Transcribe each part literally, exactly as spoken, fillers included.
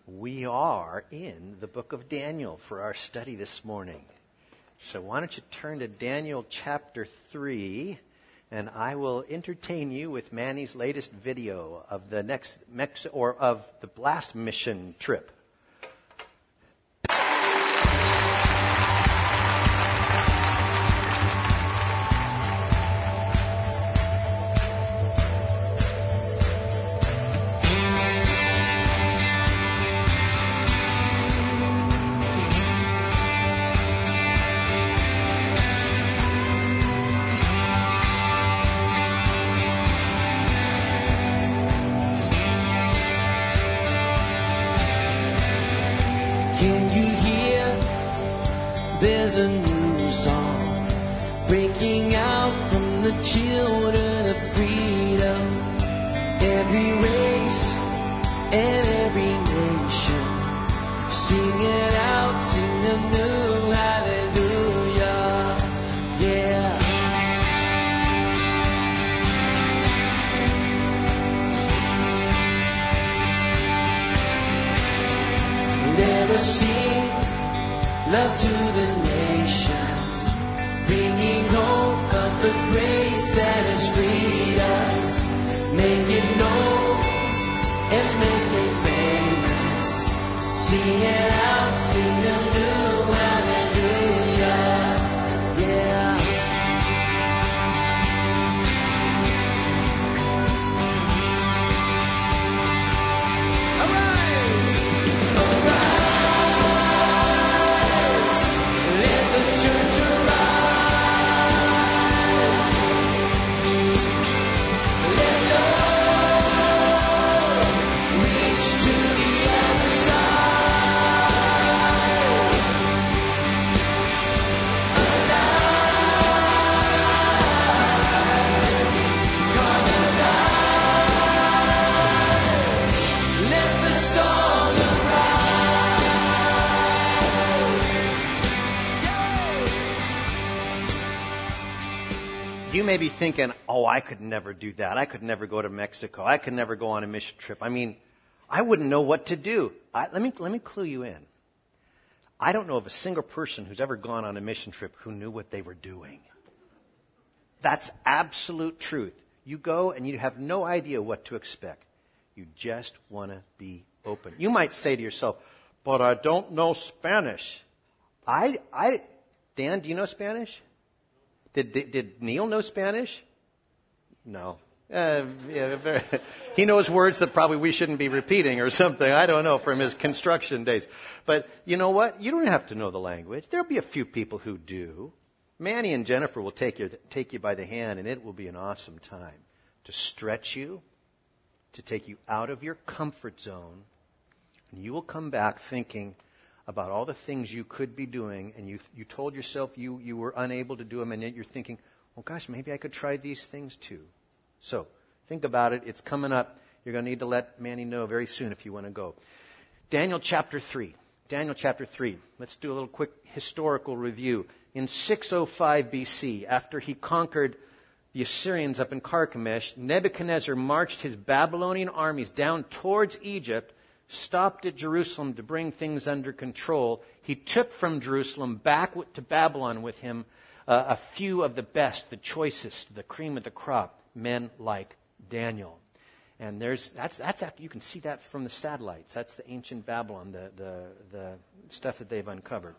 We are in the book of Daniel for our study this morning. So why don't you turn to Daniel chapter three, and I will entertain you with Manny's latest video of the next Mex- or of the last mission trip. There's a new song breaking out from the children of freedom. Every race and every nation, sing it out, sing a new hallelujah, yeah. Let us sing love to the nations, bringing hope of the grace that has freed us. Make it known and make it famous. Sing it out, sing a new hallelujah, yeah. Arise, arise. Let the church arise. Let love reach to the other side. Alive, come alive. Let the song You may be thinking, oh, I could never do that. I could never go to Mexico. I could never go on a mission trip. I mean, I wouldn't know what to do. I, let me let me clue you in. I don't know of a single person who's ever gone on a mission trip who knew what they were doing. That's absolute truth. You go and you have no idea what to expect. You just want to be open. You might say to yourself, but I don't know Spanish. I, I, Dan, do you know Spanish? Did, did, did Neil know Spanish? No. Uh, yeah, very, he knows words that probably we shouldn't be repeating or something. I don't know, from his construction days. But you know what? You don't have to know the language. There'll be a few people who do. Manny and Jennifer will take you, take you by the hand, and it will be an awesome time to stretch you, to take you out of your comfort zone, and you will come back thinking about all the things you could be doing, and you you told yourself you, you were unable to do them, and yet you're thinking, oh gosh, maybe I could try these things too. So think about it. It's coming up. You're going to need to let Manny know very soon if you want to go. Daniel chapter three. Daniel chapter three. Let's do a little quick historical review. In six oh five B C, after he conquered the Assyrians up in Carchemish, Nebuchadnezzar marched his Babylonian armies down towards Egypt, stopped at Jerusalem to bring things under control. He took from Jerusalem back to Babylon with him uh, a few of the best, the choicest, the cream of the crop, men like Daniel. And there's that's that's you can see that from the satellites. That's the ancient Babylon, the the the stuff that they've uncovered.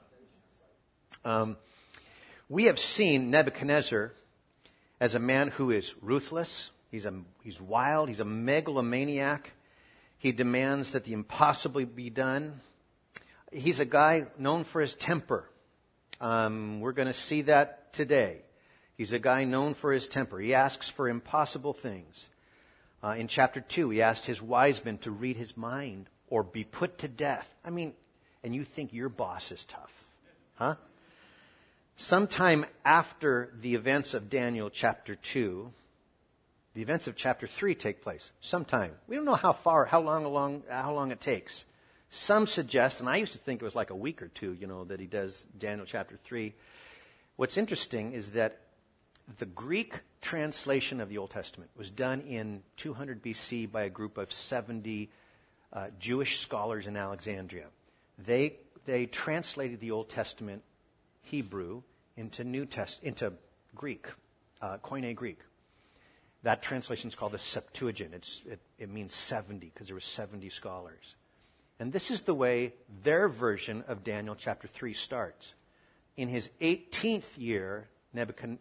Um, we have seen Nebuchadnezzar as a man who is ruthless. He's a he's wild. He's a megalomaniac. He demands that the impossible be done. He's a guy known for his temper. Um, we're going to see that today. He's a guy known for his temper. He asks for impossible things. Uh, in chapter two, he asked his wise men to read his mind or be put to death. I mean, and you think your boss is tough, huh? Sometime after the events of Daniel chapter two, the events of chapter three take place. Sometime. We don't know how far, how long, along, how long it takes. Some suggest, and I used to think it was like a week or two, you know, that he does Daniel chapter three. What's interesting is that the Greek translation of the Old Testament was done in two hundred B C by a group of seventy uh, Jewish scholars in Alexandria. They they translated the Old Testament Hebrew into New Test into Greek, uh, Koine Greek. That translation is called the Septuagint. It's, it, it means seventy because there were seventy scholars. And this is the way their version of Daniel chapter three starts. In his eighteenth year, Nebuchadnezzar,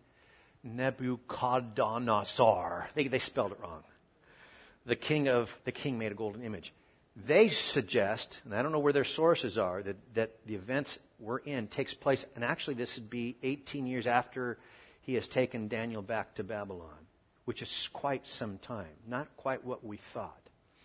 Nebuchadnezzar they, they spelled it wrong. The king of the king made a golden image. They suggest, and I don't know where their sources are, that, that the events we're in takes place, and actually this would be eighteen years after he has taken Daniel back to Babylon, which is quite some time, not quite what we thought.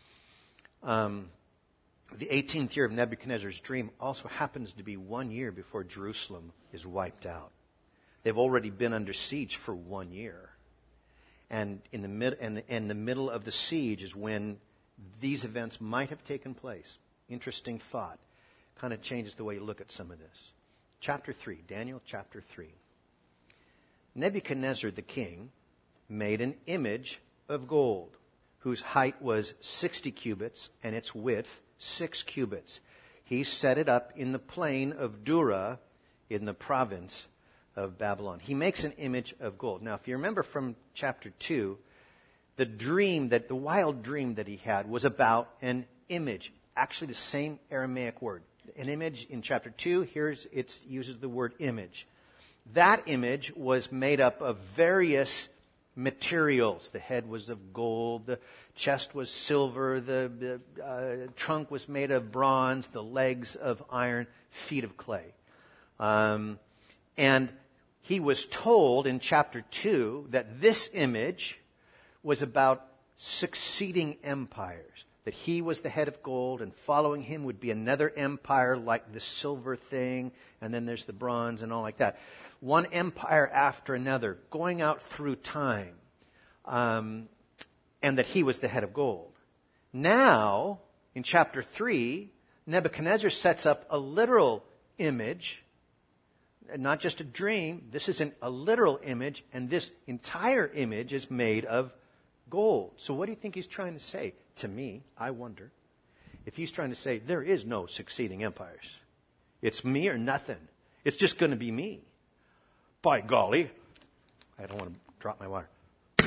Um, the eighteenth year of Nebuchadnezzar's dream also happens to be one year before Jerusalem is wiped out. They've already been under siege for one year. And in the, mid, and in the middle of the siege is when these events might have taken place. Interesting thought. Kind of changes the way you look at some of this. Chapter three, Daniel chapter three. Nebuchadnezzar the king made an image of gold, whose height was sixty cubits and its width six cubits. He set it up in the plain of Dura in the province of Babylon. He makes an image of gold. Now, if you remember from chapter two, the dream that, the wild dream that he had was about an image. Actually, the same Aramaic word. An image in chapter two, here's, it uses the word image. That image was made up of various materials. The head was of gold, the chest was silver, the, the uh, trunk was made of bronze, the legs of iron, feet of clay. Um, and he was told in chapter two that this image was about succeeding empires, that he was the head of gold and following him would be another empire like the silver thing, and then there's the bronze and all like that. One empire after another, going out through time, um, and that he was the head of gold. Now, in chapter three, Nebuchadnezzar sets up a literal image, not just a dream. This is an, a literal image, and this entire image is made of gold. So what do you think he's trying to say? To me, I wonder if he's trying to say there is no succeeding empires. It's me or nothing. It's just going to be me. By golly, I don't want to drop my water.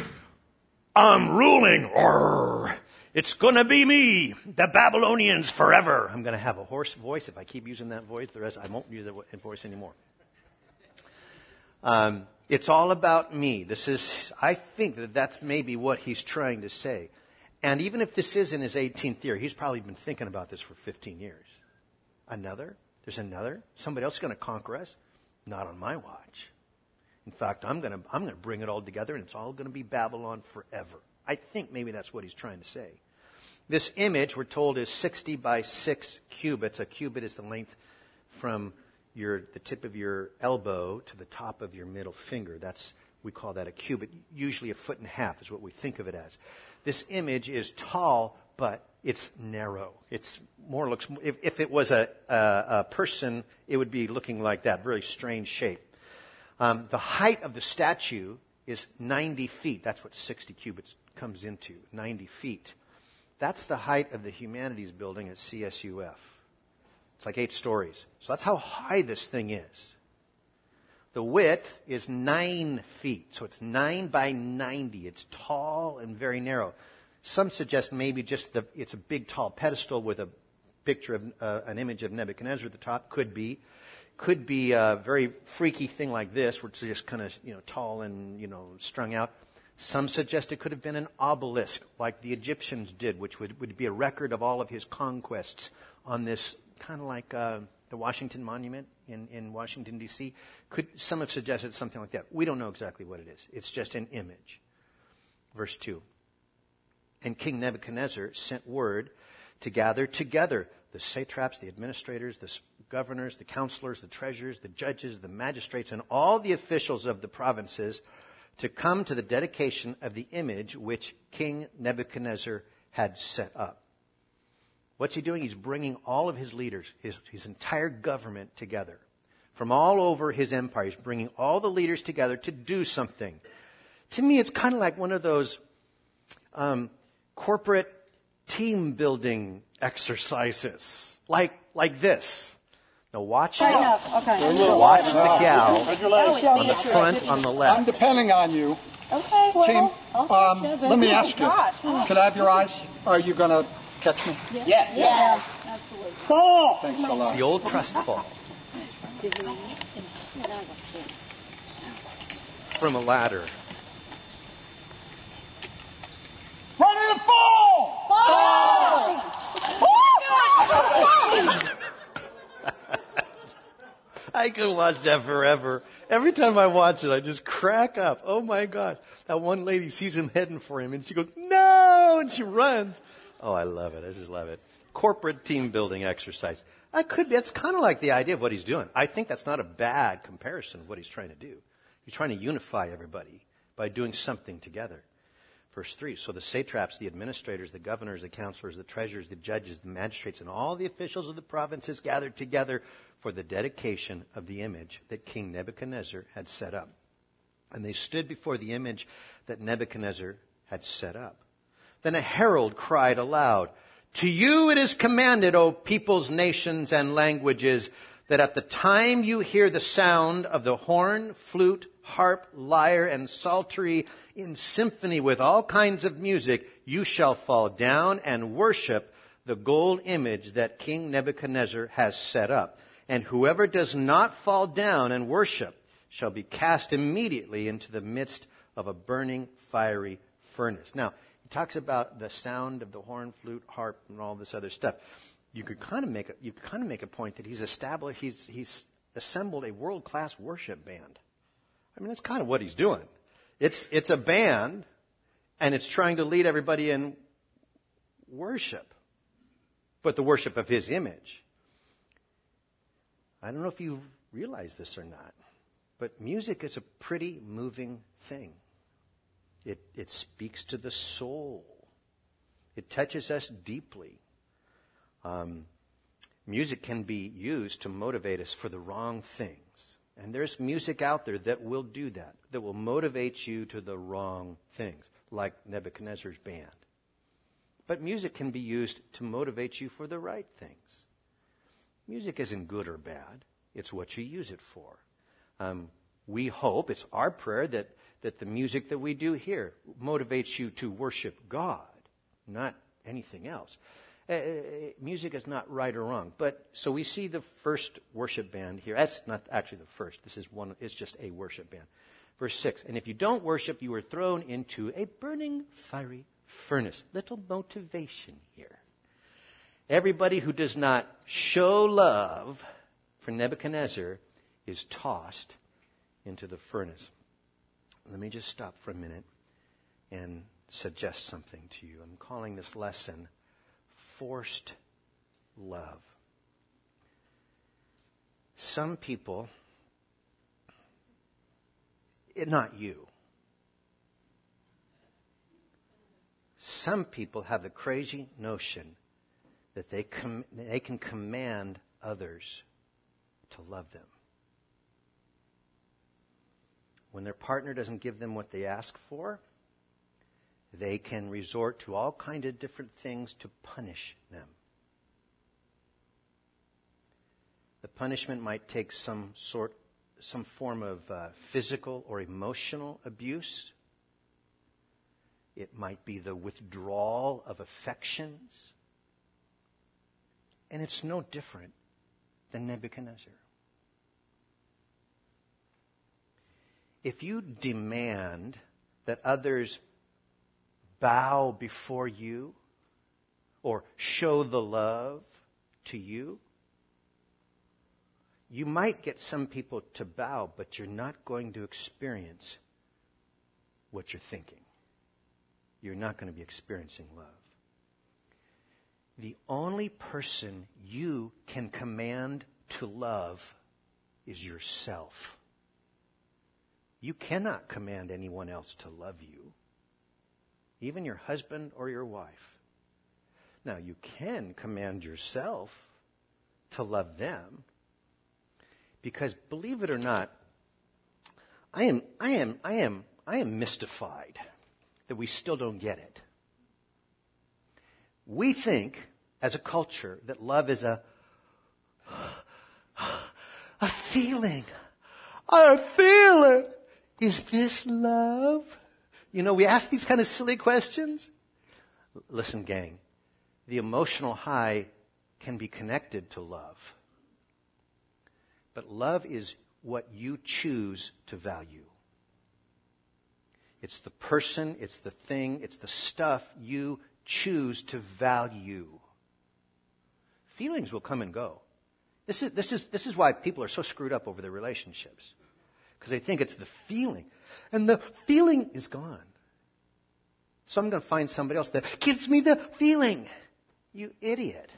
I'm ruling. Arr, it's going to be me, the Babylonians forever. I'm going to have a hoarse voice. If I keep using that voice, the rest I won't use that voice anymore. Um, it's all about me. This is, I think that that's maybe what he's trying to say. And even if this is in his eighteenth year, he's probably been thinking about this for fifteen years. Another? There's another? Somebody else is going to conquer us? Not on my watch. In fact, I'm going to I'm going to bring it all together, and it's all going to be Babylon forever. I think maybe that's what he's trying to say. This image, we're told, is sixty by six cubits. A cubit is the length from your the tip of your elbow to the top of your middle finger. That's, we call that a cubit. Usually a foot and a half is what we think of it as. This image is tall, but it's narrow. It's more looks. If, if it was a, a, a person, it would be looking like that. Very strange shape. Um, the height of the statue is ninety feet. That's what sixty cubits comes into. Ninety feet. That's the height of the Humanities Building at C S U F. It's like eight stories. So that's how high this thing is. The width is nine feet. So it's nine by ninety. It's tall and very narrow. Some suggest maybe just the, it's a big tall pedestal with a picture of uh, an image of Nebuchadnezzar at the top. Could be. Could be a very freaky thing like this, where it's just kind of, you know, tall and, you know, strung out. Some suggest it could have been an obelisk, like the Egyptians did, which would, would be a record of all of his conquests on this, kind of like uh, the Washington Monument in, in Washington, D C Could some have suggested something like that? We don't know exactly what it is. It's just an image. Verse two. And King Nebuchadnezzar sent word to gather together the satraps, the administrators, the governors, the counselors, the treasurers, the judges, the magistrates, and all the officials of the provinces to come to the dedication of the image which King Nebuchadnezzar had set up. What's he doing? He's bringing all of his leaders, his, his entire government together. From all over his empire, he's bringing all the leaders together to do something. To me, it's kind of like one of those um, corporate team building exercises. Like, like this. Now watch, Fair enough. Okay. watch the gal That was on the feature. front on the I'm left. depending on you. Okay, well, Team, I'll um, catch you, let me but- ask you. Gosh. Can I have your eyes? Are you going to catch me? Yes. Yes. Absolutely. Fall. Thanks a It's lot. the old trust fall from a ladder. Ready to fall! I can watch that forever. Every time I watch it, I just crack up. Oh my God. That one lady sees him heading for him and she goes, no! And she runs. Oh, I love it. I just love it. Corporate team building exercise. I could be, it's kind of like the idea of what he's doing. I think that's not a bad comparison of what he's trying to do. He's trying to unify everybody by doing something together. Verse three, so the satraps, the administrators, the governors, the counselors, the treasurers, the judges, the magistrates, and all the officials of the provinces gathered together for the dedication of the image that King Nebuchadnezzar had set up. And they stood before the image that Nebuchadnezzar had set up. Then a herald cried aloud, to you it is commanded, O peoples, nations, and languages, that at the time you hear the sound of the horn, flute, harp, lyre, and psaltery in symphony with all kinds of music, you shall fall down and worship the gold image that King Nebuchadnezzar has set up. And whoever does not fall down and worship shall be cast immediately into the midst of a burning fiery furnace. Now, he talks about the sound of the horn, flute, harp, and all this other stuff. You could kind of make a, you could kind of make a point that he's established, he's, he's assembled a world-class worship band. I mean, that's kind of what he's doing. It's, it's a band, and it's trying to lead everybody in worship, but the worship of his image. I don't know if you realize this or not, but music is a pretty moving thing. It, it speaks to the soul. It touches us deeply. Um, music can be used to motivate us for the wrong things. And there's music out there that will do that, that will motivate you to the wrong things, like Nebuchadnezzar's band. But music can be used to motivate you for the right things. Music isn't good or bad. It's what you use it for. Um, we hope, it's our prayer, that, that the music that we do here motivates you to worship God, not anything else. Uh, music is not right or wrong. But so we see the first worship band here. That's not actually the first. This is one. It's just a worship band. Verse six. And if you don't worship, you are thrown into a burning fiery furnace. Little motivation here. Everybody who does not show love for Nebuchadnezzar is tossed into the furnace. Let me just stop for a minute and suggest something to you. I'm calling this lesson forced love. Some people, it, not you, some people have the crazy notion that they com- they can command others to love them. When their partner doesn't give them what they ask for, they can resort to all kinds of different things to punish them. The punishment might take some sort, some form of uh, physical or emotional abuse. It might be the withdrawal of affections. And it's no different than Nebuchadnezzar. If you demand that others bow before you or show the love to you, you might get some people to bow, but you're not going to experience what you're thinking. You're not going to be experiencing love. The only person you can command to love is yourself. You cannot command anyone else to love you, even your husband or your wife. Now, you can command yourself to love them, because believe it or not, I am, I am, I am, I am mystified that we still don't get it. We think, as a culture, that love is a, a feeling. I feel it. Is this love? You know, we ask these kind of silly questions. L- listen, gang, the emotional high can be connected to love. But love is what you choose to value. It's the person, it's the thing, it's the stuff you choose to value. Feelings will come and go. This is, this is, this is why people are so screwed up over their relationships. Because they think it's the feeling. And the feeling is gone. So I'm going to find somebody else that gives me the feeling. You idiot.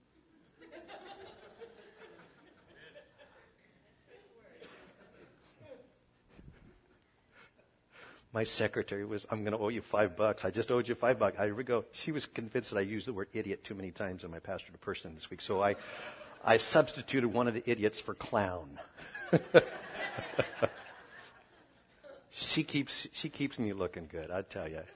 My secretary was, I'm going to owe you five bucks. I just owed you five bucks. Here we go. She was convinced that I used the word idiot too many times in my pastor to person this week. So I, I substituted one of the idiots for clown. She keeps, she keeps me looking good, I tell you.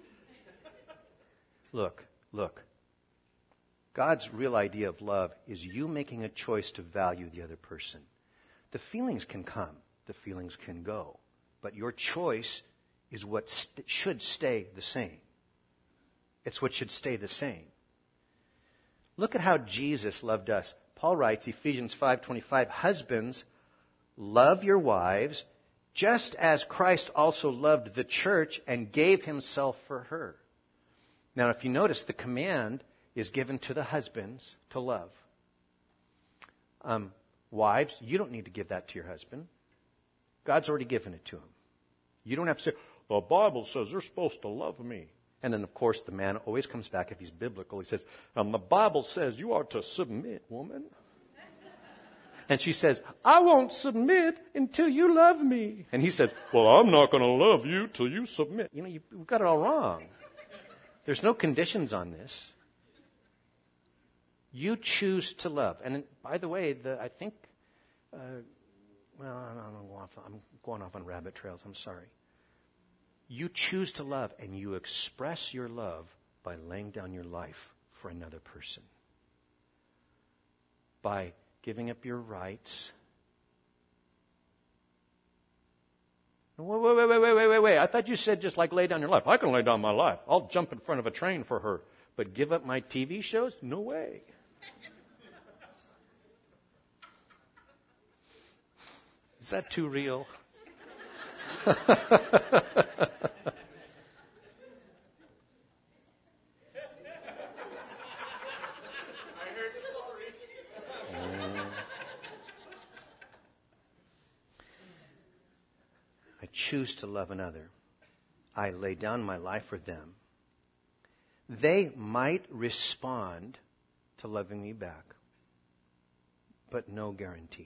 Look, look. God's real idea of love is you making a choice to value the other person. The feelings can come. The feelings can go. But your choice is what st- should stay the same. It's what should stay the same. Look at how Jesus loved us. Paul writes, Ephesians five twenty-five, husbands, love your wives, just as Christ also loved the church and gave himself for her. Now, if you notice, the command is given to the husbands to love. Um, wives, you don't need to give that to your husband. God's already given it to him. You don't have to say, the Bible says they're supposed to love me. And then, of course, the man always comes back, if he's biblical, he says, um, the Bible says you are to submit, woman. And she says, I won't submit until you love me. And he says, well, I'm not going to love you till you submit. You know, you, you've got it all wrong. There's no conditions on this. You choose to love. And by the way, the, I think, uh, well, I'm going, off, I'm going off on rabbit trails. I'm sorry. You choose to love, and you express your love by laying down your life for another person. By giving up your rights. Wait, wait, wait, wait, wait, wait, wait. I thought you said just like lay down your life. I can lay down my life. I'll jump in front of a train for her. But give up my T V shows? No way. Is that too real? I choose to love another. I lay down my life for them. They might respond to loving me back, but no guarantee.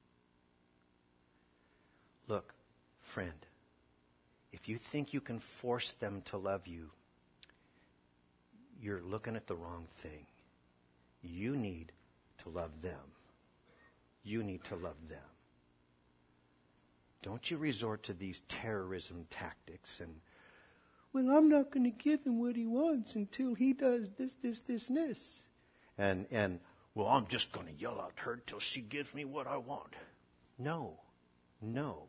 Look, friend, if you think you can force them to love you, you're looking at the wrong thing. You need to love them. You need to love them. Don't you resort to these terrorism tactics and, well, I'm not going to give him what he wants until he does this, this, this, and this. And, and well, I'm just going to yell at her till she gives me what I want. No, no.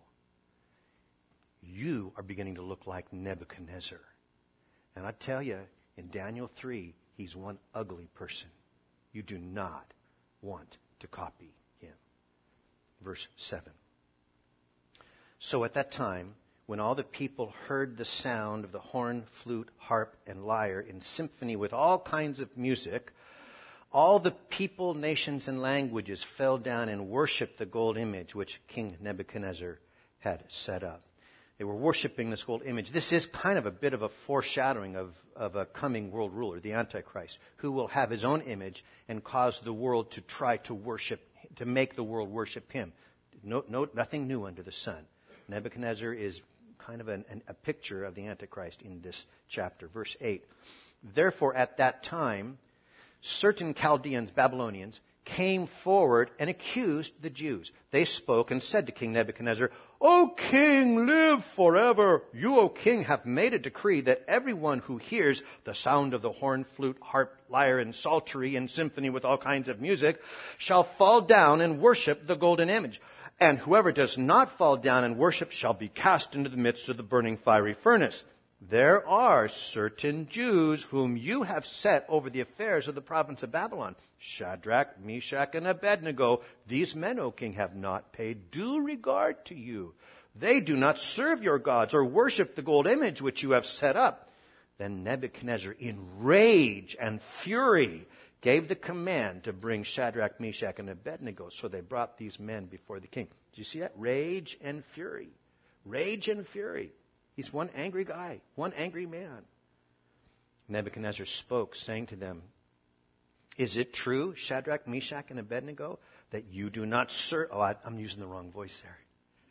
You are beginning to look like Nebuchadnezzar. And I tell you, in Daniel three, he's one ugly person. You do not want to copy him. Verse seven. So at that time, when all the people heard the sound of the horn, flute, harp, and lyre in symphony with all kinds of music, all the people, nations, and languages fell down and worshipped the gold image which King Nebuchadnezzar had set up. They were worshiping this gold image. This is kind of a bit of a foreshadowing of, of a coming world ruler, the Antichrist, who will have his own image and cause the world to try to worship, to make the world worship him. No, no, nothing new under the sun. Nebuchadnezzar is kind of an, an, a picture of the Antichrist in this chapter. Verse eight. Therefore, at that time, certain Chaldeans, Babylonians, came forward and accused the Jews. They spoke and said to King Nebuchadnezzar, O king, live forever. You, O king, have made a decree that everyone who hears the sound of the horn, flute, harp, lyre, and psaltery, and symphony with all kinds of music shall fall down and worship the golden image. And whoever does not fall down and worship shall be cast into the midst of the burning fiery furnace. There are certain Jews whom you have set over the affairs of the province of Babylon. Shadrach, Meshach, and Abednego. These men, O king, have not paid due regard to you. They do not serve your gods or worship the gold image which you have set up. Then Nebuchadnezzar, in rage and fury, gave the command to bring Shadrach, Meshach, and Abednego. So they brought these men before the king. Do you see that? Rage and fury. Rage and fury. He's one angry guy, one angry man. Nebuchadnezzar spoke, saying to them, Is it true, Shadrach, Meshach, and Abednego, that you do not serve... Oh, I, I'm using the wrong voice there.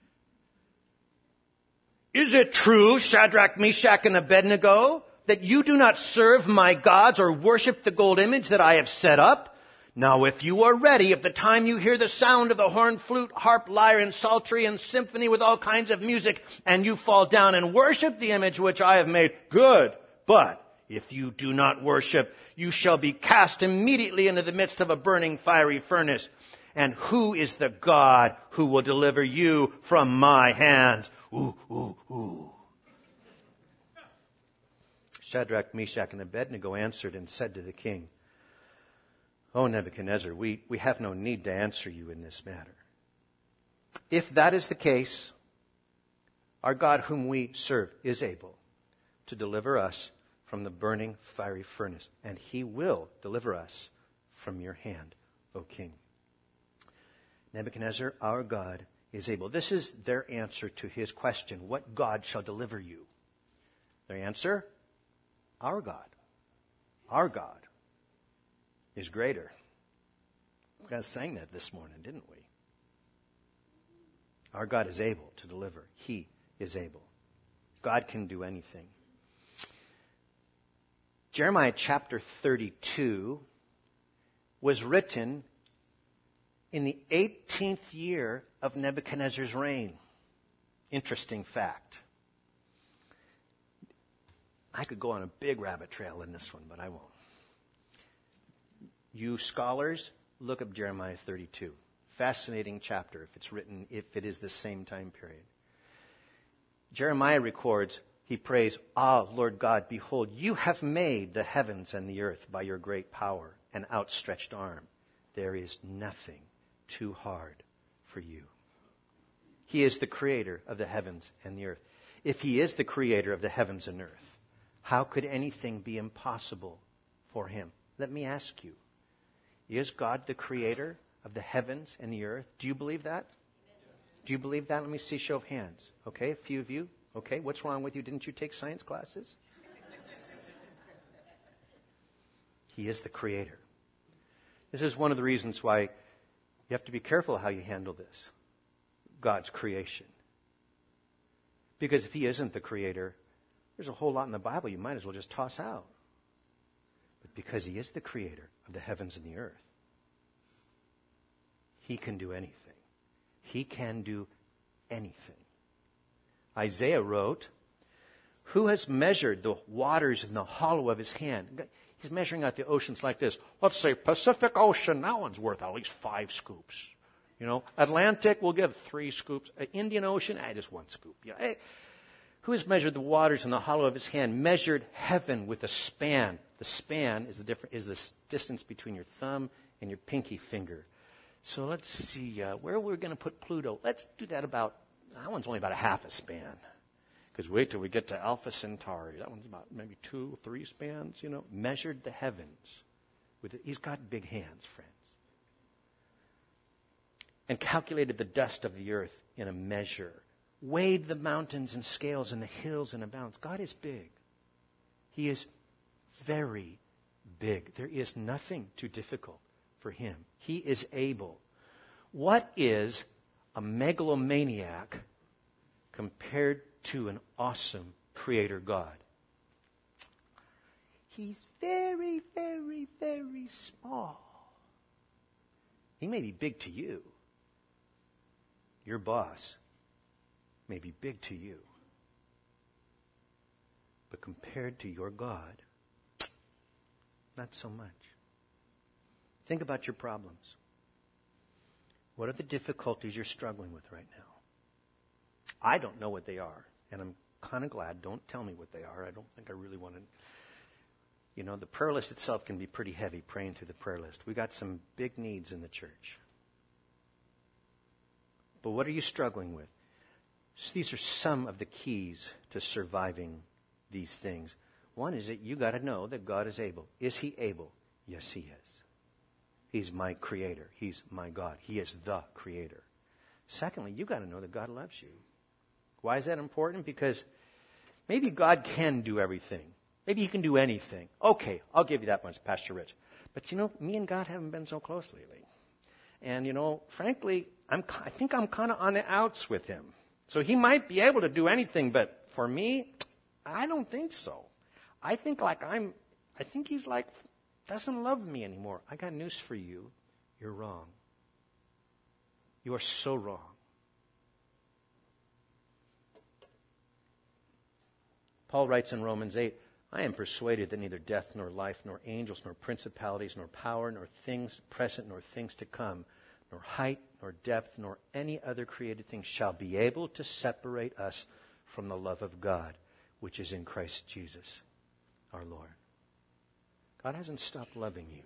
Is it true, Shadrach, Meshach, and Abednego, that you do not serve my gods or worship the gold image that I have set up? Now, if you are ready, at the time you hear the sound of the horn, flute, harp, lyre, and psaltery, and symphony with all kinds of music, and you fall down and worship the image which I have made, good. But if you do not worship, you shall be cast immediately into the midst of a burning fiery furnace. And who is the God who will deliver you from my hands? Ooh, ooh, ooh. Shadrach, Meshach, and Abednego answered and said to the king, O Nebuchadnezzar, we, we have no need to answer you in this matter. If that is the case, our God whom we serve is able to deliver us from the burning fiery furnace, and he will deliver us from your hand, O king. Nebuchadnezzar, our God is able. This is their answer to his question, what God shall deliver you? Their answer, our God. Our God is greater. We guys sang that this morning, didn't we? Our God is able to deliver. He is able. God can do anything. Jeremiah chapter thirty-two was written in the eighteenth year of Nebuchadnezzar's reign. Interesting fact. I could go on a big rabbit trail in this one, but I won't. You scholars, look up Jeremiah thirty-two. Fascinating chapter if it's written, if it is the same time period. Jeremiah records, he prays, Ah, Lord God, behold, you have made the heavens and the earth by your great power and outstretched arm. There is nothing too hard for you. He is the creator of the heavens and the earth. If he is the creator of the heavens and earth, how could anything be impossible for him? Let me ask you. Is God the creator of the heavens and the earth? Do you believe that? Do you believe that? Let me see show of hands. Okay, a few of you. Okay, what's wrong with you? Didn't you take science classes? He is the creator. This is one of the reasons why you have to be careful how you handle this. God's creation. Because if he isn't the creator, there's a whole lot in the Bible you might as well just toss out. But because he is the creator of the heavens and the earth, he can do anything. He can do anything. Isaiah wrote, who has measured the waters in the hollow of his hand? He's measuring out the oceans like this. Let's say Pacific Ocean, that one's worth at least five scoops. You know, Atlantic, we'll give three scoops. Indian Ocean, ah, just one scoop. You know, hey, who has measured the waters in the hollow of his hand? Measured heaven with a span. The span is the different is the distance between your thumb and your pinky finger. So let's see uh, where we're going to put Pluto. Let's do that about. That one's only about a half a span. Because wait till we get to Alpha Centauri. That one's about maybe two, three spans. You know, measured the heavens with it. He's got big hands, friends. And calculated the dust of the earth in a measure. Weighed the mountains in scales and the hills in a balance. God is big. He is very big. There is nothing too difficult for him. He is able. What is a megalomaniac compared to an awesome creator God? He's very, very, very small. He may be big to you. Your boss may be big to you. But compared to your God, not so much. Think about your problems. What are the difficulties you're struggling with right now? I don't know what they are, and I'm kind of glad. Don't tell me what they are. I don't think I really want to. You know, the prayer list itself can be pretty heavy, praying through the prayer list. We got some big needs in the church. But what are you struggling with? So these are some of the keys to surviving these things. One is that you got to know that God is able. Is he able? Yes, he is. He's my creator. He's my God. He is the creator. Secondly, you got to know that God loves you. Why is that important? Because maybe God can do everything. Maybe he can do anything. Okay, I'll give you that much, Pastor Rich. But you know, me and God haven't been so close lately. And you know, frankly, I'm, I think I'm kind of on the outs with him. So he might be able to do anything, but for me, I don't think so. I think like I'm, I think he's like, doesn't love me anymore. I got news for you. You're wrong. You are so wrong. Paul writes in Romans eight, I am persuaded that neither death nor life nor angels nor principalities nor power nor things present nor things to come nor height nor depth nor any other created thing shall be able to separate us from the love of God, which is in Christ Jesus, our Lord. God hasn't stopped loving you.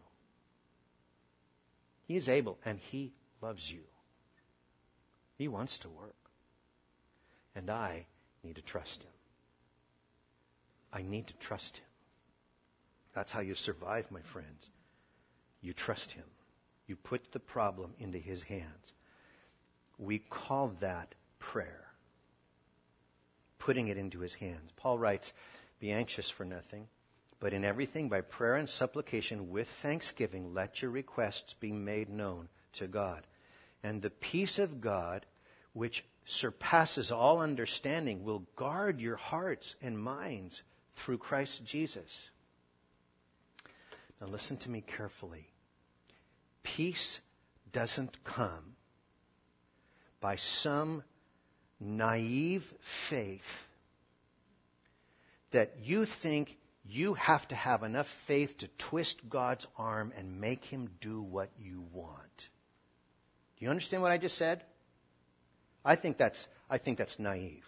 He is able, and he loves you. He wants to work. And I need to trust him. I need to trust him. That's how you survive, my friends. You trust him. You put the problem into his hands. We call that prayer. Putting it into his hands. Paul writes, be anxious for nothing, but in everything by prayer and supplication with thanksgiving, let your requests be made known to God. And the peace of God, which surpasses all understanding, will guard your hearts and minds through Christ Jesus. Now listen to me carefully. Peace doesn't come by some naive faith that you think you have to have enough faith to twist God's arm and make him do what you want. Do you understand what I just said? I think that's, I think that's naive.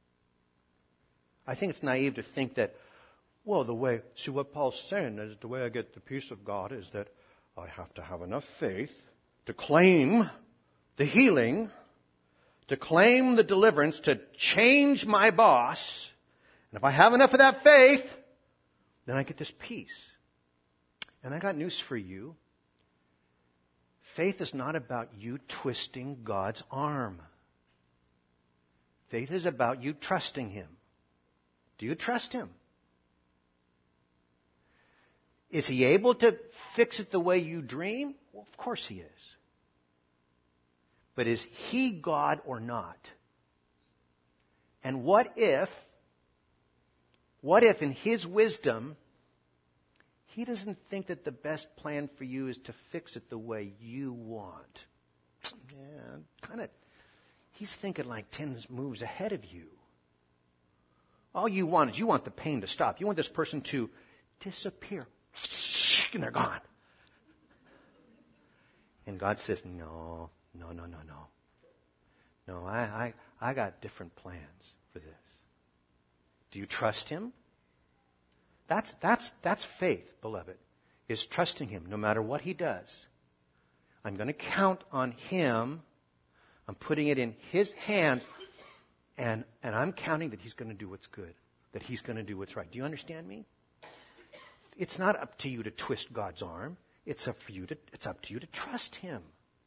I think it's naive to think that, well, the way, see what Paul's saying is the way I get the peace of God is that I have to have enough faith to claim the healing, to claim the deliverance, to change my boss. And if I have enough of that faith, then I get this peace. And I got news for you. Faith is not about you twisting God's arm. Faith is about you trusting him. Do you trust him? Is he able to fix it the way you dream? Well, of course he is. But is he God or not? And what if, what if in his wisdom, he doesn't think that the best plan for you is to fix it the way you want? Yeah, kind of, he's thinking like ten moves ahead of you. All you want is you want the pain to stop. You want this person to disappear. And they're gone. And God says, no, no, no, no, no. No, I, I, I got different plans for this. Do you trust him? That's, that's, that's faith, beloved, is trusting him no matter what he does. I'm going to count on him. I'm putting it in his hands. And, and I'm counting that he's going to do what's good, that he's going to do what's right. Do you understand me? It's not up to you to twist God's arm. It's up for you to, it's up to you to trust him.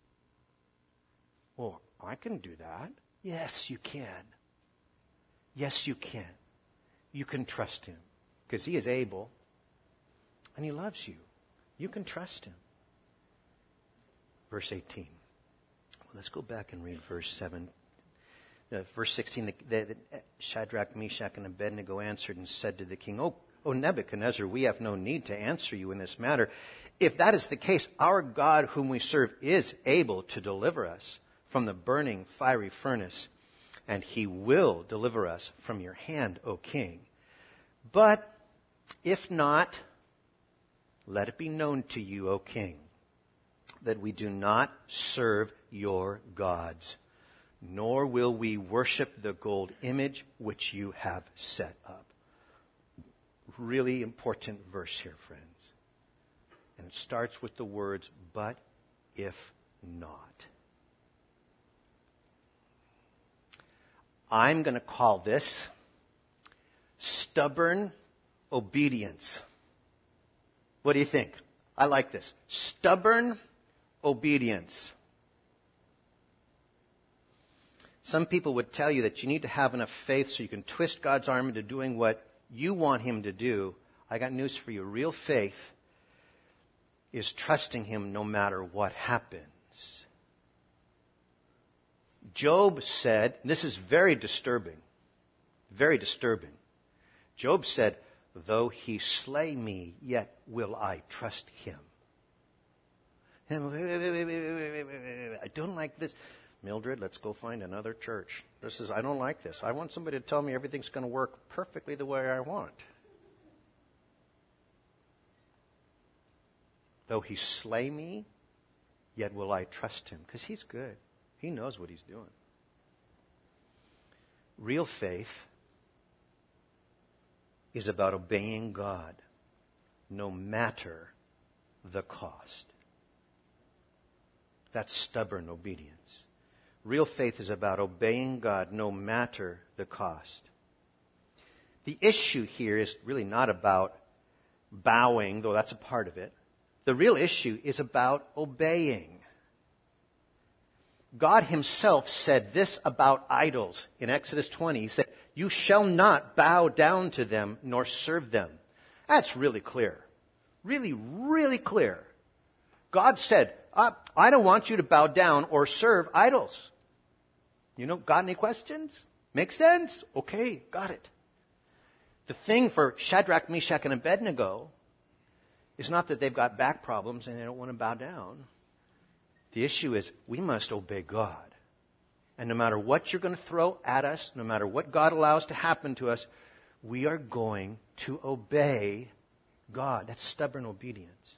Well, I can do that. Yes, you can. Yes, you can. You can trust him because he is able and he loves you. You can trust him. Verse eighteen. Well, let's go back and read verse seven. Uh, verse sixteen, the, the, the Shadrach, Meshach, and Abednego answered and said to the king, "Oh, O Nebuchadnezzar, we have no need to answer you in this matter. If that is the case, our God whom we serve is able to deliver us from the burning fiery furnace, and he will deliver us from your hand, O king. But if not, let it be known to you, O king, that we do not serve your gods, nor will we worship the gold image which you have set up. Really important verse here, friends. And it starts with the words, but if not. I'm going to call this stubborn obedience. What do you think? I like this. Stubborn obedience. Some people would tell you that you need to have enough faith so you can twist God's arm into doing what you want him to do. I got news for you. Real faith is trusting him no matter what happens. Job said, this is very disturbing, very disturbing. Job said, though he slay me, yet will I trust him. I don't like this. Mildred, let's go find another church. This is, I don't like this. I want somebody to tell me everything's going to work perfectly the way I want. Though he slay me, yet will I trust him. Because he's good. He knows what he's doing. Real faith is about obeying God no matter the cost. That's stubborn obedience. Real faith is about obeying God no matter the cost. The issue here is really not about bowing, though that's a part of it. The real issue is about obeying. God himself said this about idols in Exodus twenty. He said, you shall not bow down to them nor serve them. That's really clear. Really, really clear. God said, uh, I don't want you to bow down or serve idols. You know, got any questions? Make sense? Okay, got it. The thing for Shadrach, Meshach, and Abednego is not that they've got back problems and they don't want to bow down. The issue is we must obey God. And no matter what you're going to throw at us, no matter what God allows to happen to us, we are going to obey God. That's stubborn obedience.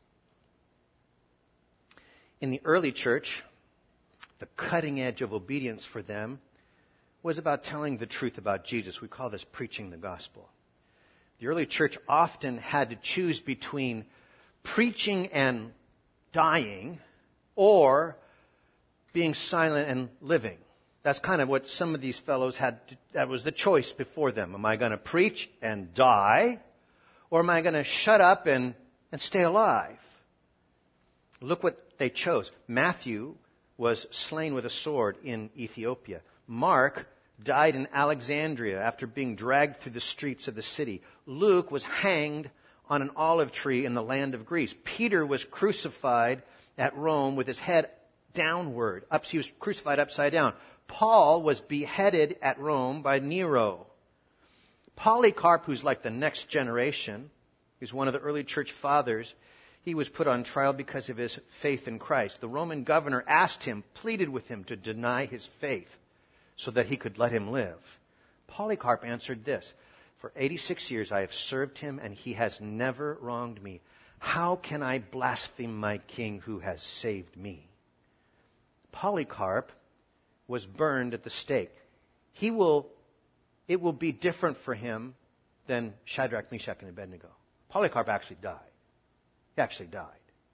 In the early church, the cutting edge of obedience for them was about telling the truth about Jesus. We call this preaching the gospel. The early church often had to choose between preaching and dying or being silent and living. That's kind of what some of these fellows had to, that was the choice before them. Am I going to preach and die, or am I going to shut up and, and stay alive? Look what they chose. Matthew was slain with a sword in Ethiopia. Mark died in Alexandria after being dragged through the streets of the city. Luke was hanged on an olive tree in the land of Greece. Peter was crucified at Rome with his head downward. Up, he was crucified upside down. Paul was beheaded at Rome by Nero. Polycarp, who's like the next generation, he's one of the early church fathers, he was put on trial because of his faith in Christ. The Roman governor asked him, pleaded with him to deny his faith so that he could let him live. Polycarp answered this, for eighty-six years I have served him and he has never wronged me. How can I blaspheme my king who has saved me? Polycarp was burned at the stake. He will, it will be different for him than Shadrach, Meshach, and Abednego. Polycarp actually died. He actually died.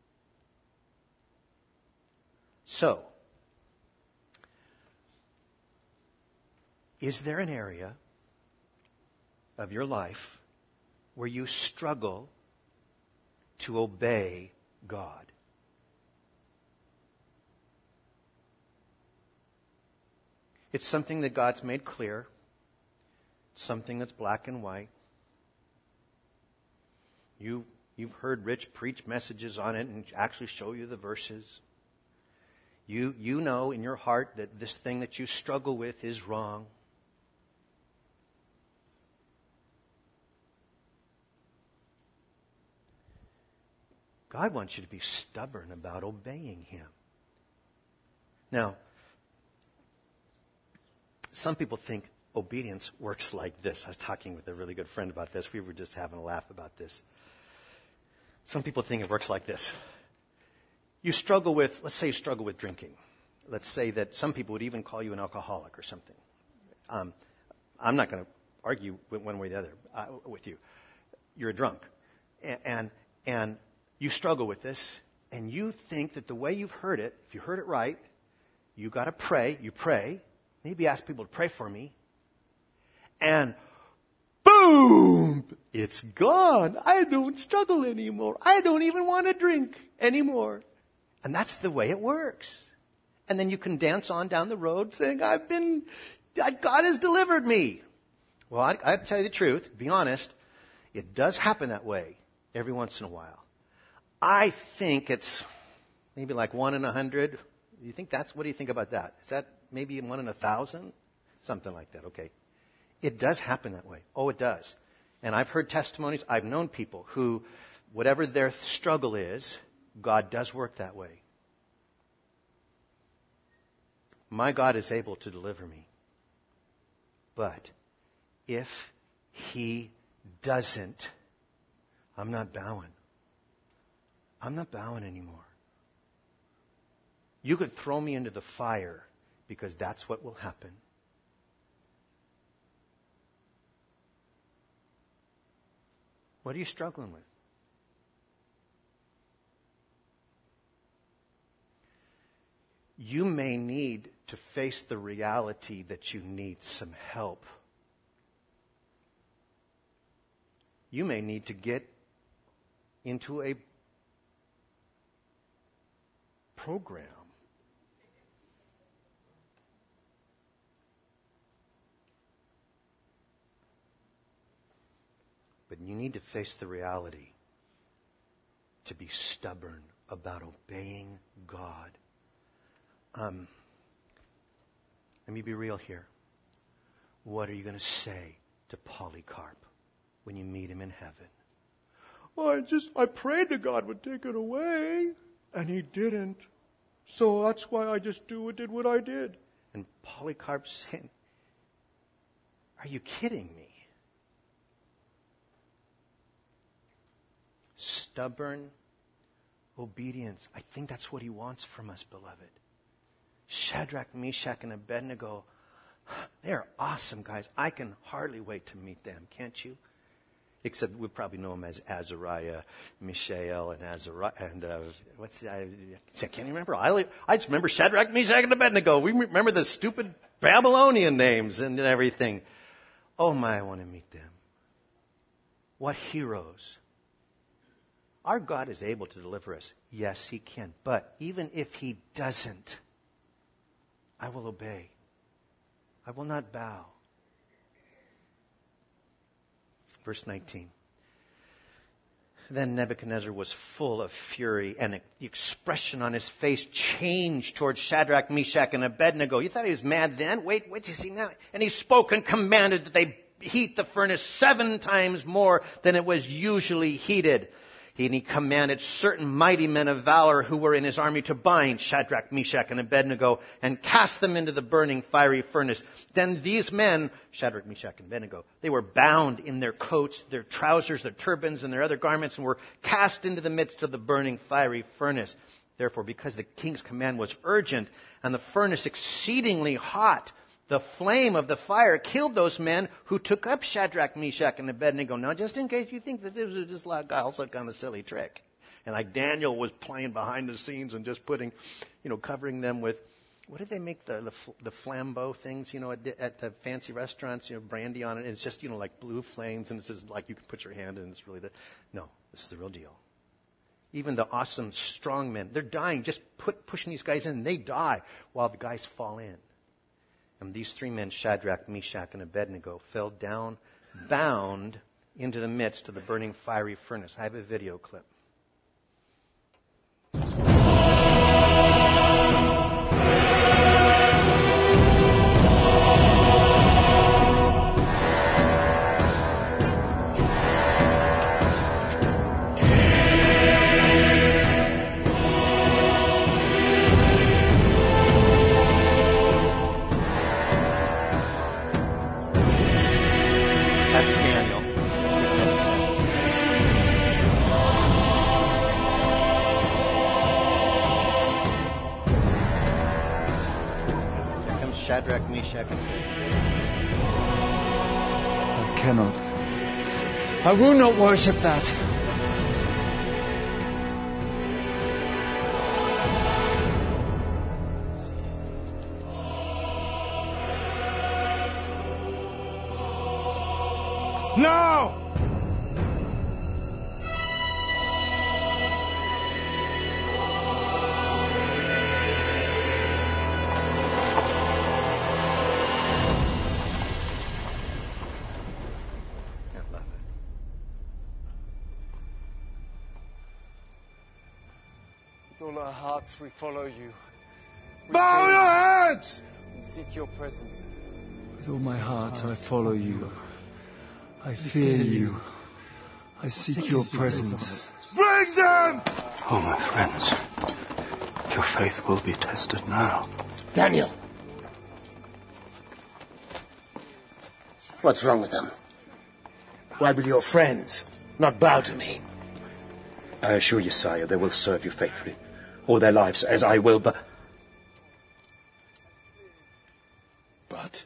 So, is there an area of your life where you struggle to obey God? It's something that God's made clear, something that's black and white. You, you've heard Rich preach messages on it and actually show you the verses. You, you know in your heart that this thing that you struggle with is wrong. God wants you to be stubborn about obeying him. Now, some people think obedience works like this. I was talking with a really good friend about this. We were just having a laugh about this. Some people think it works like this. You struggle with, let's say you struggle with drinking. Let's say that some people would even call you an alcoholic or something. Um, I'm not going to argue with one way or the other uh, with you. You're a drunk. And, and, and you struggle with this, and you think that the way you've heard it, if you heard it right, you got to pray. You pray. Maybe ask people to pray for me. And boom! It's gone. I don't struggle anymore. I don't even want to drink anymore. And that's the way it works. And then you can dance on down the road saying, I've been, God has delivered me. Well, I, I tell you the truth, be honest, it does happen that way every once in a while. I think it's maybe like one in a hundred. Do you think that's, what do you think about that? Is that maybe one in a thousand? Something like that, okay. It does happen that way. Oh, it does. And I've heard testimonies, I've known people who, whatever their struggle is, God does work that way. My God is able to deliver me. But if he doesn't, I'm not bowing. I'm not bowing anymore. You could throw me into the fire because that's what will happen. What are you struggling with? You may need to face the reality that you need some help. You may need to get into a program. But you need to face the reality to be stubborn about obeying God. Um, let me be real here. What are you going to say to Polycarp when you meet him in heaven? Well, I just, I prayed that God would take it away, and he didn't. So that's why I just do, did what I did. And Polycarp's saying, are you kidding me? Stubborn obedience. I think that's what he wants from us, beloved. Shadrach, Meshach, and Abednego, they're awesome guys. I can hardly wait to meet them, can't you? Except we probably know them as Azariah, Mishael, and Azariah, and uh, what's the, I, I can't remember. I, I just remember Shadrach, Meshach, and Abednego. We remember the stupid Babylonian names and everything. Oh my, I want to meet them. What heroes. Our God is able to deliver us. Yes, he can. But even if he doesn't, I will obey. I will not bow. Verse nineteen. Then Nebuchadnezzar was full of fury, and the expression on his face changed towards Shadrach, Meshach, and Abednego. You thought he was mad then? Wait, wait to see now. And he spoke and commanded that they heat the furnace seven times more than it was usually heated. And he commanded certain mighty men of valor who were in his army to bind Shadrach, Meshach, and Abednego and cast them into the burning fiery furnace. Then these men, Shadrach, Meshach, and Abednego, they were bound in their coats, their trousers, their turbans, and their other garments, and were cast into the midst of the burning fiery furnace. Therefore, because the king's command was urgent and the furnace exceedingly hot, the flame of the fire killed those men who took up Shadrach, Meshach, and Abednego. Now, just in case you think that this was just like also kind of silly trick. And like Daniel was playing behind the scenes and just putting, you know, covering them with, what did they make the the, the flambeau things, you know, at, at the fancy restaurants, you know, brandy on it. It's just, you know, like blue flames, and it's just like you can put your hand in. It's really the, no, this is the real deal. Even the awesome strong men, they're dying, just put pushing these guys in, and they die while the guys fall in. And these three men, Shadrach, Meshach, and Abednego, fell down, bound into the midst of the burning fiery furnace. I have a video clip. Shadrach, Meshach, and Abednego. I cannot. I will not worship that. Now! I love it. With all our hearts we follow you. We Bow fear your heads! you and seek your presence. With all my heart I follow you. I fear you. I seek your presence. Bring them! Oh, my friends, your faith will be tested now. Daniel! What's wrong with them? Why will your friends not bow to me? I assure you, sire, they will serve you faithfully all their lives, as I will, but... But?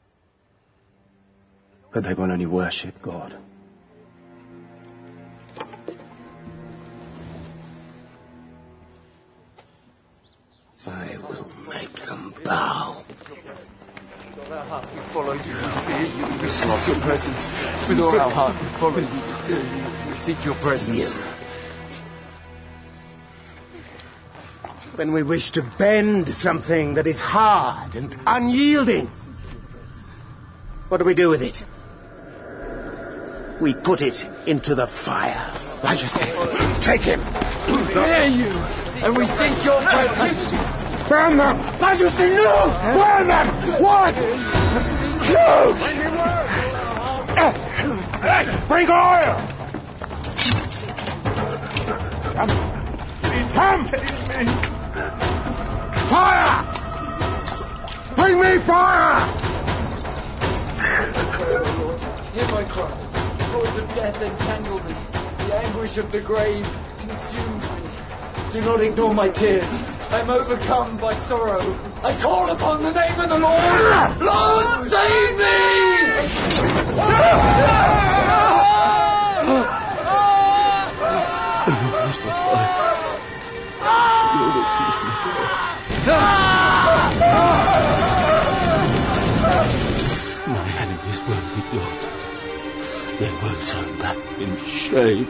But they will only worship God. I will make them bow. With all our heart we follow you. We fear you. We seek your presence. With all our heart we follow you. We seek your presence. When we wish to bend something that is hard and unyielding, what do we do with it? We put it into the fire. Majesty, take him. We fear you, and we seek your presence. Burn them! Majesty, no! Burn them! What? No! Bring oil! Come! Come! Fire! Bring me fire! Hear my cry. The cords of death entangle me. The anguish of the grave consumes me. Do not ignore my tears. I am overcome by sorrow. I call upon the name of the Lord. Lord, save My enemies will be daunted. They will turn back in shame.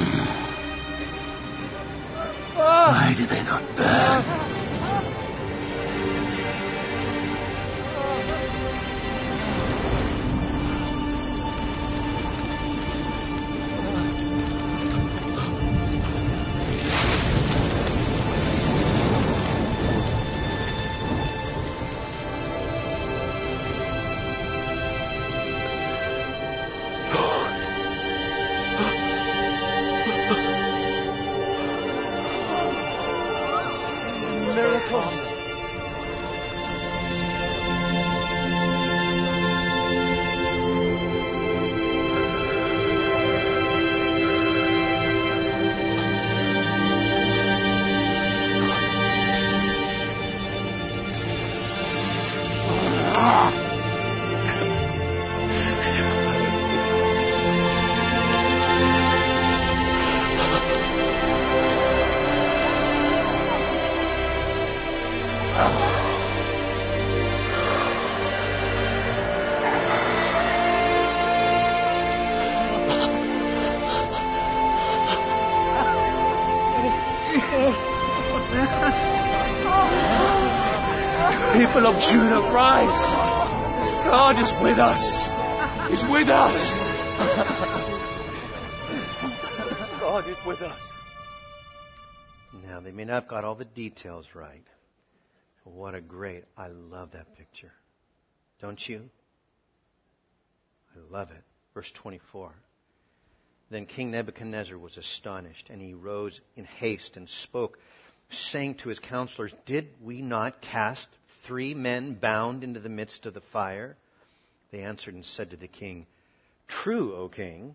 Why do they not burn? People of Judah, rise! God is with us! He's with us! God is with us. Now, they may not have got all the details right. What a great, I love that picture. Don't you? I love it. Verse twenty-four. Then King Nebuchadnezzar was astonished, and he rose in haste and spoke, saying to his counselors, "Did we not cast three men bound into the midst of the fire?" They answered and said to the king, "True, O king.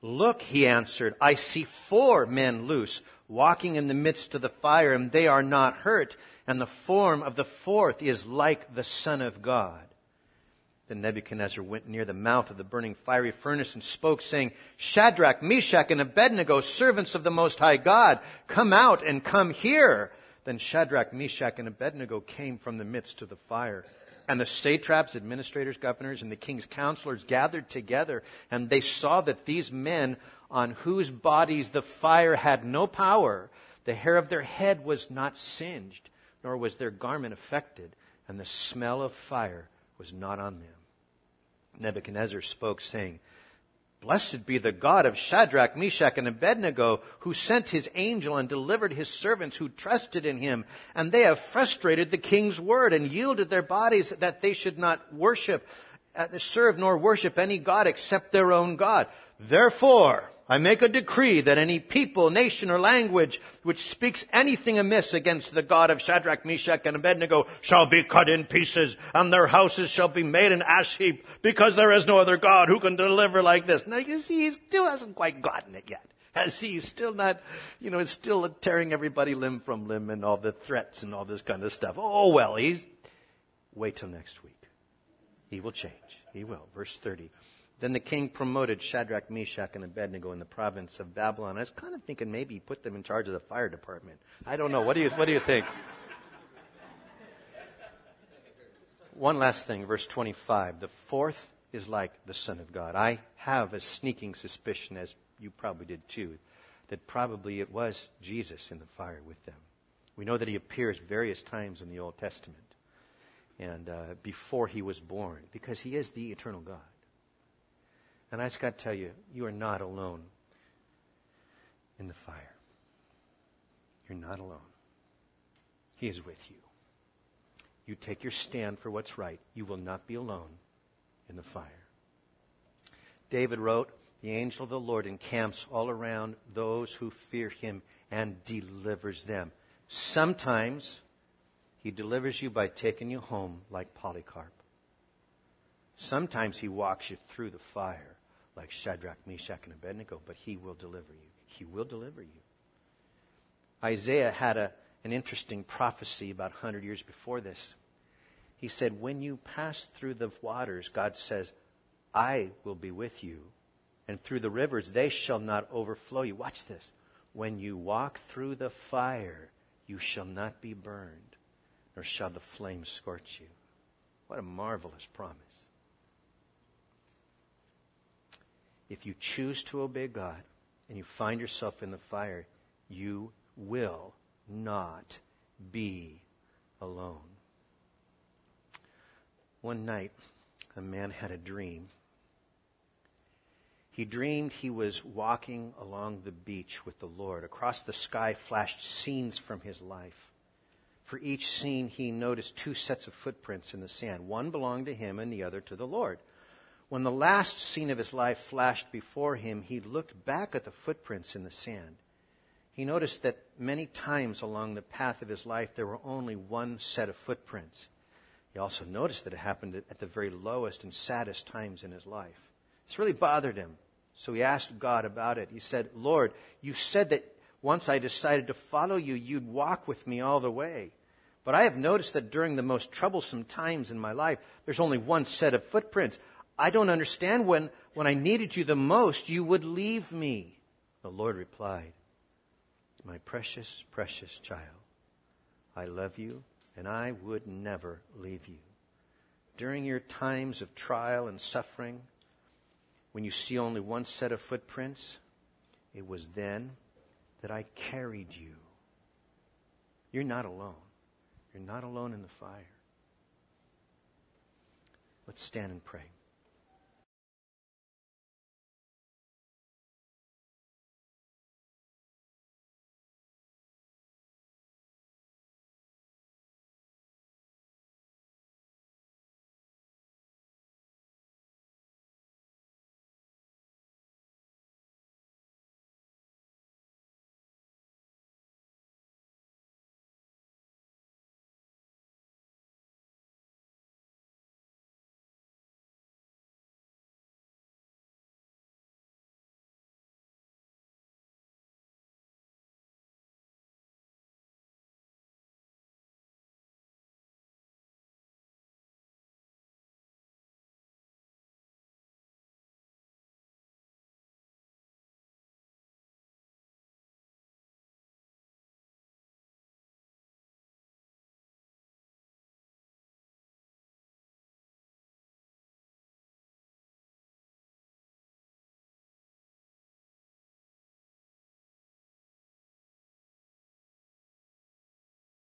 Look, he answered, I see four men loose, walking in the midst of the fire, and they are not hurt, and the form of the fourth is like the Son of God. Then Nebuchadnezzar went near the mouth of the burning fiery furnace and spoke, saying, Shadrach, Meshach, and Abednego, servants of the Most High God, come out and come here. Then Shadrach, Meshach, and Abednego came from the midst of the fire. And the satraps, administrators, governors, and the king's counselors gathered together, and they saw that these men, on whose bodies the fire had no power, the hair of their head was not singed, nor was their garment affected, and the smell of fire was not on them. Nebuchadnezzar spoke, saying, Blessed be the God of Shadrach, Meshach, and Abednego, who sent his angel and delivered his servants who trusted in him. And they have frustrated the king's word and yielded their bodies that they should not worship, uh, serve nor worship any god except their own God. Therefore, I make a decree that any people, nation, or language which speaks anything amiss against the God of Shadrach, Meshach, and Abednego shall be cut in pieces, and their houses shall be made an ash heap, because there is no other God who can deliver like this. Now, you see, he still hasn't quite gotten it yet. Has he? He's still not, you know, it's still tearing everybody limb from limb and all the threats and all this kind of stuff. Oh, well, he's, wait till next week. He will change. He will. Verse thirty. Then the king promoted Shadrach, Meshach, and Abednego in the province of Babylon. I was kind of thinking maybe he put them in charge of the fire department. I don't know. What do you, what do you think? One last thing, verse twenty-five. The fourth is like the Son of God. I have a sneaking suspicion, as you probably did too, that probably it was Jesus in the fire with them. We know that he appears various times in the Old Testament and uh, before he was born, because he is the eternal God. And I just got to tell you, you are not alone in the fire. You're not alone. He is with you. You take your stand for what's right. You will not be alone in the fire. David wrote, the angel of the Lord encamps all around those who fear him and delivers them. Sometimes he delivers you by taking you home like Polycarp. Sometimes he walks you through the fire like Shadrach, Meshach, and Abednego, but he will deliver you. He will deliver you. Isaiah had a, an interesting prophecy about one hundred years before this. He said, when you pass through the waters, God says, I will be with you. And through the rivers, they shall not overflow you. Watch this. When you walk through the fire, you shall not be burned, nor shall the flames scorch you. What a marvelous promise. If you choose to obey God and you find yourself in the fire, you will not be alone. One night, a man had a dream. He dreamed he was walking along the beach with the Lord. Across the sky flashed scenes from his life. For each scene, he noticed two sets of footprints in the sand. One belonged to him and the other to the Lord. When the last scene of his life flashed before him, he looked back at the footprints in the sand. He noticed that many times along the path of his life, there were only one set of footprints. He also noticed that it happened at the very lowest and saddest times in his life. This really bothered him. So he asked God about it. He said, Lord, you said that once I decided to follow you, you'd walk with me all the way. But I have noticed that during the most troublesome times in my life, there's only one set of footprints. I don't understand when, when I needed you the most, you would leave me. The Lord replied, my precious, precious child, I love you and I would never leave you. During your times of trial and suffering, when you see only one set of footprints, it was then that I carried you. You're not alone. You're not alone in the fire. Let's stand and pray.